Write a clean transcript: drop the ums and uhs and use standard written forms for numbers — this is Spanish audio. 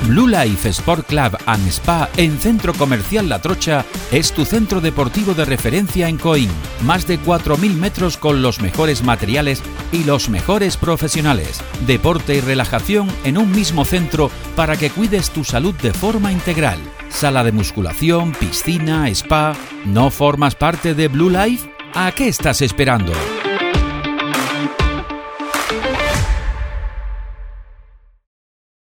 Blue Life Sport Club and Spa en Centro Comercial La Trocha es tu centro deportivo de referencia en Coín. Más de 4.000 metros con los mejores materiales y los mejores profesionales. Deporte y relajación en un mismo centro para que cuides tu salud de forma integral. Sala de musculación, piscina, spa. ¿No formas parte de Blue Life? ¿A qué estás esperando?